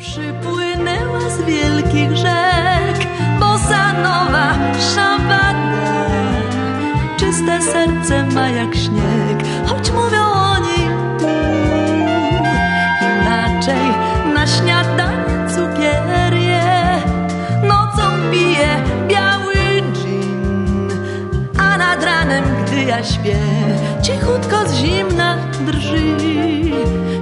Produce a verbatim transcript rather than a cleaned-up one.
Przypłynęła z wielkich rzek bossa nowa szabada. Czyste serce ma jak śnieg, choć mówią o niej inaczej. Na śniadanie cukier je, nocą pije biały dżin, a nad ranem, gdy ja śpię, cichutko z zimna drży.